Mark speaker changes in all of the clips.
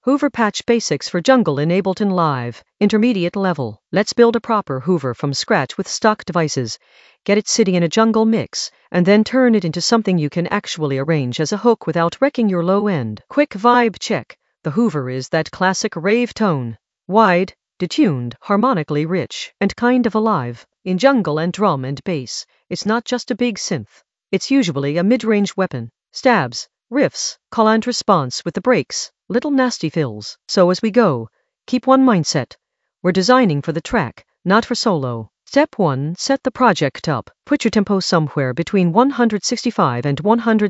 Speaker 1: Hoover Patch Basics for Jungle in Ableton Live, Intermediate Level. Let's build a proper Hoover from scratch with stock devices. Get it sitting in a jungle mix, and then turn it into something you can actually arrange as a hook without wrecking your low end. Quick vibe check. The Hoover is that classic rave tone. Wide, detuned, harmonically rich, and kind of alive. In jungle and drum and bass, it's not just a big synth. It's usually a mid-range weapon. Stabs, riffs, call and response with the breaks, little nasty fills. So as we go, keep one mindset. We're designing for the track, not for solo. Step 1. Set the project up. Put your tempo somewhere between 165 and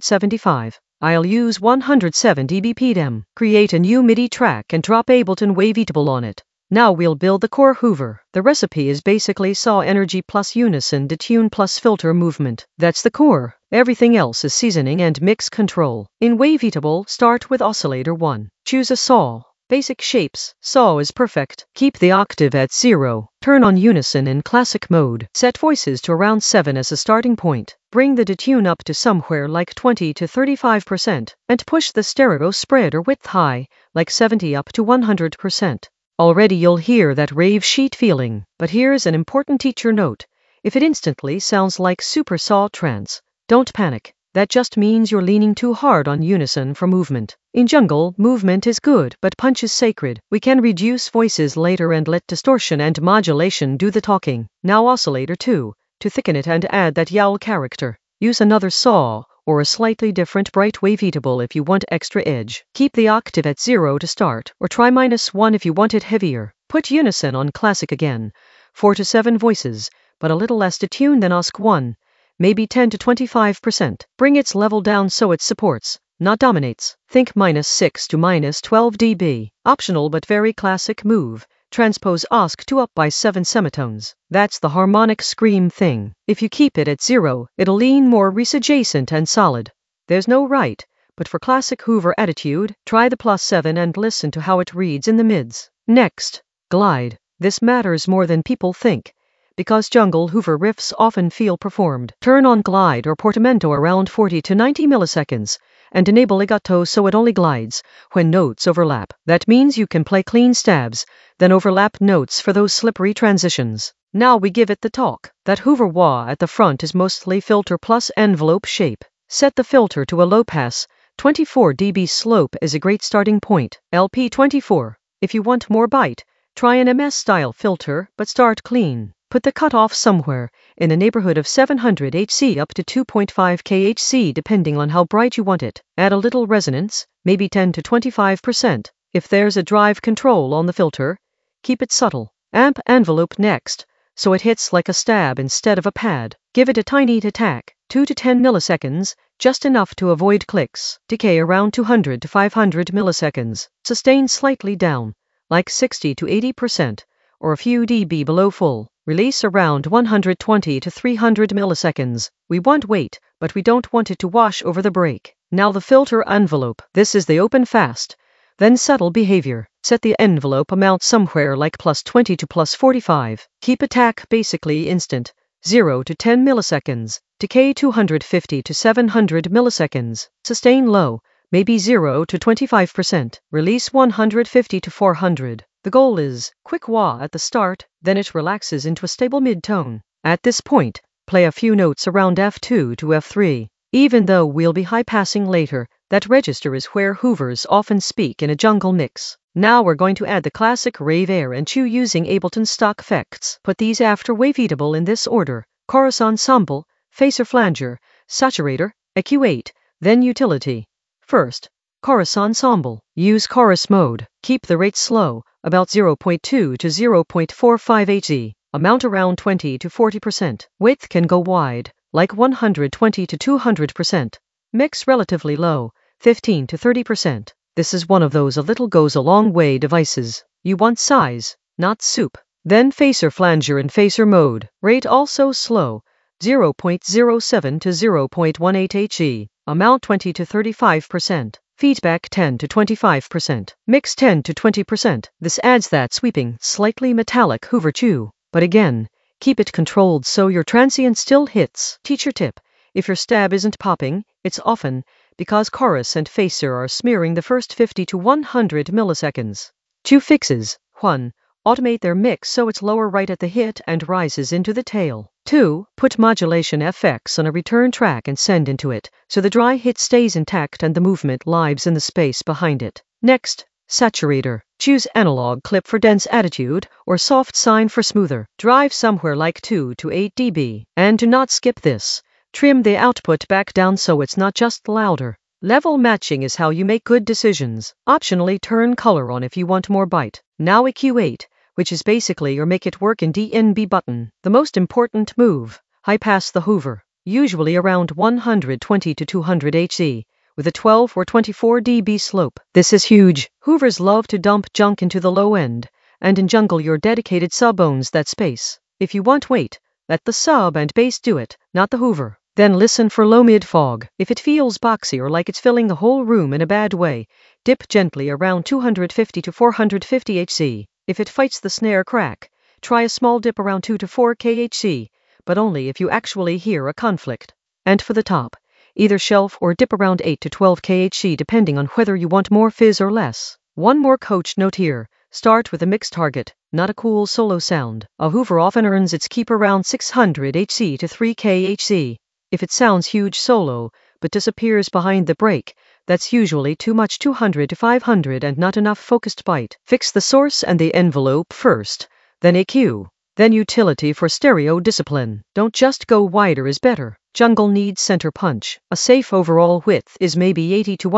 Speaker 1: 175. I'll use 170 BPM. Create a new MIDI track and drop Ableton Waveatable on it. Now we'll build the core Hoover. The recipe is basically saw energy plus unison detune plus filter movement. That's the core. Everything else is seasoning and mix control. In Waveatable, start with oscillator 1. Choose a saw. Basic shapes. Saw is perfect. Keep the octave at 0. Turn on unison in classic mode. Set voices to around 7 as a starting point. Bring the detune up to somewhere like 20 to 35%, and push the stereo spread or width high, like 70 up to 100%. Already you'll hear that rave sheet feeling, but here's an important teacher note. If it instantly sounds like super saw trance, don't panic. That just means you're leaning too hard on unison for movement. In jungle, movement is good, but punch is sacred. We can reduce voices later and let distortion and modulation do the talking. Now oscillator 2, to thicken it and add that yowl character. Use another saw, or a slightly different bright waveatable if you want extra edge. Keep the octave at 0 to start, or try -1 if you want it heavier. Put unison on classic again, 4 to 7 voices, but a little less detuned than OSC1, maybe 10 to 25%. Bring its level down so it supports, not dominates. Think -6 to -12 dB. Optional but very classic move. Transpose OSC2 up by 7 semitones. That's the harmonic scream thing. If you keep it at 0, it'll lean more res-adjacent and solid. There's no right, but for classic Hoover attitude, try the +7 and listen to how it reads in the mids. Next, glide. This matters more than people think, because jungle Hoover riffs often feel performed. Turn on glide or portamento around 40 to 90 milliseconds, and enable legato so it only glides when notes overlap. That means you can play clean stabs, then overlap notes for those slippery transitions. Now we give it the talk. That Hoover wah at the front is mostly filter plus envelope shape. Set the filter to a low pass. 24 dB slope is a great starting point. LP24. If you want more bite, try an MS-style filter, but start clean. Put the cutoff somewhere in the neighborhood of 700 Hz up to 2.5 kHz depending on how bright you want it. Add a little resonance, maybe 10 to 25%. If there's a drive control on the filter, keep it subtle. Amp envelope next, so it hits like a stab instead of a pad. Give it a tiny attack, 2 to 10 milliseconds, just enough to avoid clicks. Decay around 200 to 500 milliseconds. Sustain slightly down, like 60 to 80%, or a few dB below full. Release around 120 to 300 milliseconds. We want weight, but we don't want it to wash over the break. Now the filter envelope. This is the open fast. Then subtle behavior. Set the envelope amount somewhere like +20 to +45. Keep attack basically instant, 0 to 10 milliseconds. Decay 250 to 700 milliseconds. Sustain low, maybe 0 to 25%. Release 150 to 400. The goal is quick wah at the start, then it relaxes into a stable mid-tone. At this point, play a few notes around F2 to F3. Even though we'll be high-passing later, that register is where Hoovers often speak in a jungle mix. Now we're going to add the classic rave air and chew using Ableton stock effects. Put these after Waveatable in this order: chorus ensemble, phaser flanger, saturator, EQ8, then utility. First, chorus ensemble. Use chorus mode. Keep the rate slow, about 0.2 to 0.45 Hz. Amount around 20 to 40%. Width can go wide, like 120 to 200%. Mix relatively low, 15 to 30%. This is one of those a little goes a long way devices. You want size, not soup. Then phaser flanger in phaser mode. Rate also slow, 0.07 to 0.18 Hz. Amount 20 to 35%. Feedback 10 to 25%. Mix 10 to 20%. This adds that sweeping, slightly metallic Hoover chew. But again, keep it controlled so your transient still hits. Teacher tip: if your stab isn't popping, it's often because chorus and phaser are smearing the first 50 to 100 milliseconds. 2 fixes. 1. Automate their mix so it's lower right at the hit and rises into the tail. 2. Put modulation FX on a return track and send into it, so the dry hit stays intact and the movement lives in the space behind it. Next, saturator. Choose analog clip for dense attitude or soft sine for smoother. Drive somewhere like 2 to 8 dB. And do not skip this. Trim the output back down so it's not just louder. Level matching is how you make good decisions. Optionally turn color on if you want more bite. Now EQ8, which is basically your make it work in DNB button. The most important move. High pass the Hoover, usually around 120 to 200 Hz, with a 12 or 24 dB slope. This is huge. Hoovers love to dump junk into the low end, and in jungle your dedicated sub owns that space. If you want weight, let the sub and bass do it, not the Hoover. Then listen for low mid fog. If it feels boxy or like it's filling the whole room in a bad way, dip gently around 250 to 450 Hz. If it fights the snare crack, try a small dip around 2 to 4 kHz, but only if you actually hear a conflict. And for the top, either shelf or dip around 8 to 12 kHz depending on whether you want more fizz or less. One more coach note here. Start with a mixed target, not a cool solo sound. A Hoover often earns its keep around 600 Hz to 3 kHz. If it sounds huge solo, but disappears behind the break, that's usually too much 200 to 500 and not enough focused bite. Fix the source and the envelope first, then EQ, then utility for stereo discipline. Don't just go wider is better. Jungle needs center punch. A safe overall width is maybe 80 to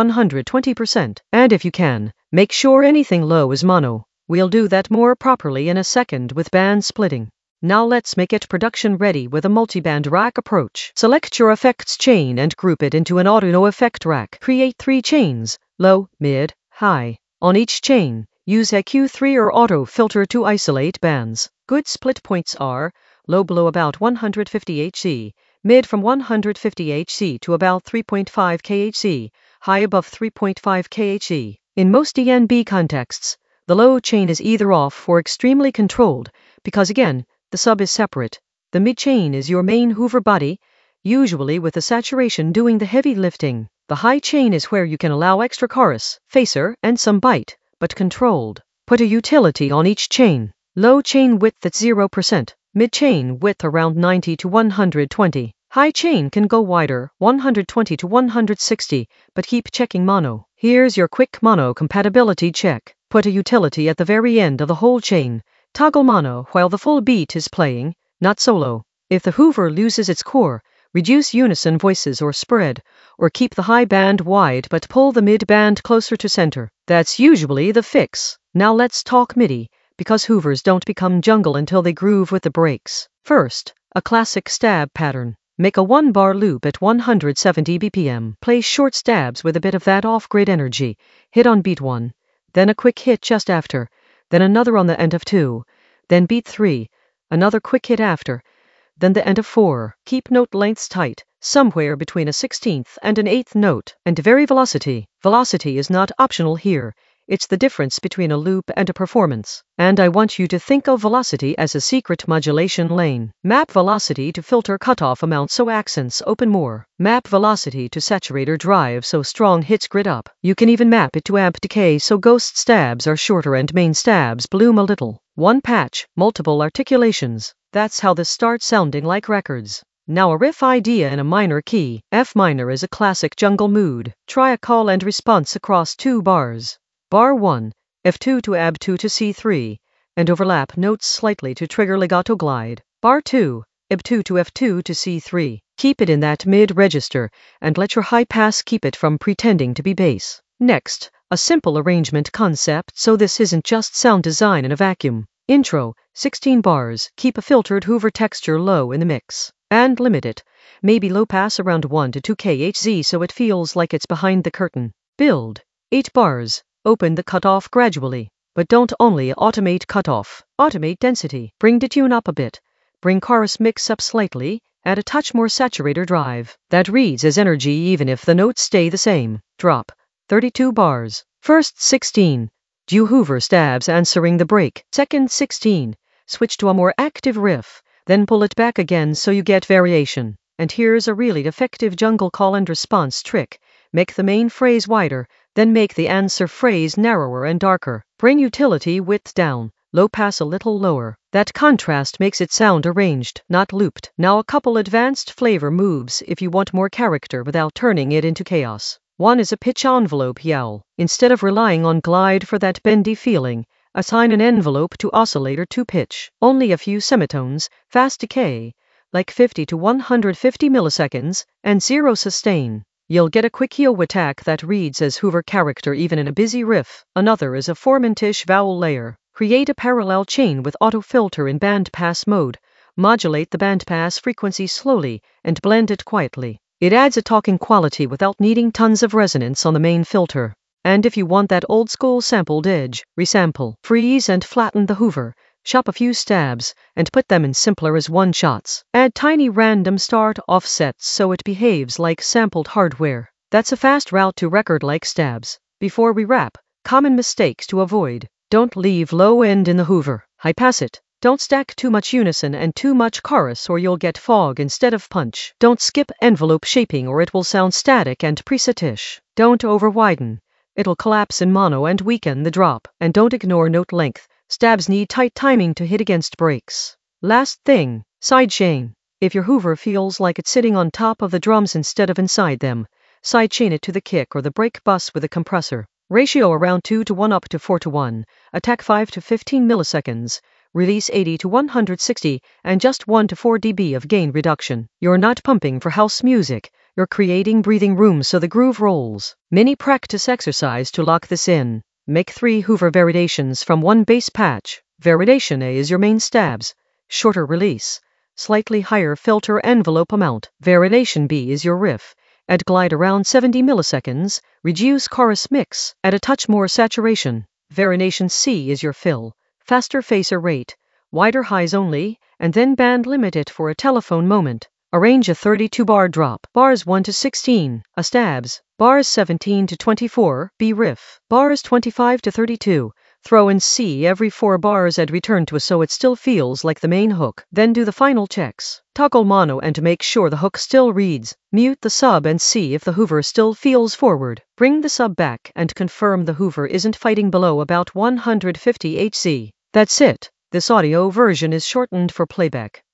Speaker 1: 120%. And if you can, make sure anything low is mono. We'll do that more properly in a second with band splitting. Now let's make it production ready with a multiband rack approach. Select your effects chain and group it into an audio effect rack. Create 3 chains, low, mid, high. On each chain, use EQ3 or auto filter to isolate bands. Good split points are low below about 150 Hz, mid from 150 Hz to about 3.5 kHz, high above 3.5 kHz. In most DNB contexts, the low chain is either off or extremely controlled, because again, the sub is separate. The mid chain is your main Hoover body, usually with the saturation doing the heavy lifting. The high chain is where you can allow extra chorus, phaser, and some bite, but controlled. Put a utility on each chain. Low chain width at 0%, mid chain width around 90 to 120. High chain can go wider, 120 to 160, but keep checking mono. Here's your quick mono compatibility check. Put a utility at the very end of the whole chain. Toggle mono while the full beat is playing, not solo. If the Hoover loses its core, reduce unison voices or spread, or keep the high band wide but pull the mid band closer to center. That's usually the fix. Now let's talk MIDI, because Hoovers don't become jungle until they groove with the breaks. First, a classic stab pattern. Make a 1-bar loop at 170 BPM. Play short stabs with a bit of that off-grid energy. Hit on beat 1, then a quick hit just after, then another on the end of 2, then beat 3, another quick hit after, then the end of 4. Keep note lengths tight, somewhere between a 16th and an 8th note, and vary velocity. Velocity is not optional here. It's the difference between a loop and a performance. And I want you to think of velocity as a secret modulation lane. Map velocity to filter cutoff amount so accents open more. Map velocity to saturator drive so strong hits grid up. You can even map it to amp decay so ghost stabs are shorter and main stabs bloom a little. One patch, multiple articulations. That's how this starts sounding like records. Now a riff idea in a minor key. F minor is a classic jungle mood. Try a call and response across 2 bars. Bar 1, F2 to AB2 to C3, and overlap notes slightly to trigger legato glide. Bar 2, AB2 to F2 to C3. Keep it in that mid register, and let your high pass keep it from pretending to be bass. Next, a simple arrangement concept so this isn't just sound design in a vacuum. Intro, 16 bars, keep a filtered Hoover texture low in the mix. And limit it, maybe low pass around 1 to 2 kHz so it feels like it's behind the curtain. Build, 8 bars. Open the cutoff gradually, but don't only automate cutoff. Automate density. Bring detune up a bit. Bring chorus mix up slightly. Add a touch more saturator drive. That reads as energy even if the notes stay the same. Drop. 32 bars. First 16. Do Hoover stabs answering the break. Second 16. Switch to a more active riff. Then pull it back again so you get variation. And here's a really effective jungle call and response trick. Make the main phrase wider, then make the answer phrase narrower and darker. Bring utility width down, low pass a little lower. That contrast makes it sound arranged, not looped. Now a couple advanced flavor moves if you want more character without turning it into chaos. One is a pitch envelope yowl. Instead of relying on glide for that bendy feeling, assign an envelope to oscillator to pitch. Only a few semitones, fast decay, like 50 to 150 milliseconds, and zero sustain. You'll get a quick yo attack that reads as Hoover character even in a busy riff. Another is a four-mintish vowel layer. Create a parallel chain with auto-filter in bandpass mode. Modulate the bandpass frequency slowly and blend it quietly. It adds a talking quality without needing tons of resonance on the main filter. And if you want that old-school sampled edge, resample, freeze and flatten the Hoover. Chop a few stabs, and put them in simpler as one-shots. Add tiny random start offsets so it behaves like sampled hardware. That's a fast route to record like stabs. Before we wrap, common mistakes to avoid. Don't leave low end in the Hoover. High pass it. Don't stack too much unison and too much chorus or you'll get fog instead of punch. Don't skip envelope shaping or it will sound static and preset-ish. Don't over-widen. It'll collapse in mono and weaken the drop. And don't ignore note length. Stabs need tight timing to hit against breaks. Last thing, sidechain. If your Hoover feels like it's sitting on top of the drums instead of inside them, sidechain it to the kick or the break bus with a compressor. Ratio around 2 to 1 up to 4 to 1. Attack 5 to 15 milliseconds. Release 80 to 160 and just 1 to 4 dB of gain reduction. You're not pumping for house music. You're creating breathing room so the groove rolls. Mini practice exercise to lock this in. Make 3 Hoover variations from one bass patch. Variation A is your main stabs, shorter release, slightly higher filter envelope amount. Variation B is your riff. Add glide around 70 milliseconds, reduce chorus mix, add a touch more saturation. Variation C is your fill, faster phaser rate, wider highs only, and then band limit it for a telephone moment. Arrange a 32-bar drop, bars 1 to 16, a stabs, bars 17 to 24, B riff, bars 25 to 32, throw in C every 4 bars and return to A so it still feels like the main hook. Then do the final checks. Toggle mono and make sure the hook still reads. Mute the sub and see if the Hoover still feels forward. Bring the sub back and confirm the Hoover isn't fighting below about 150 Hz. That's it. This audio version is shortened for playback.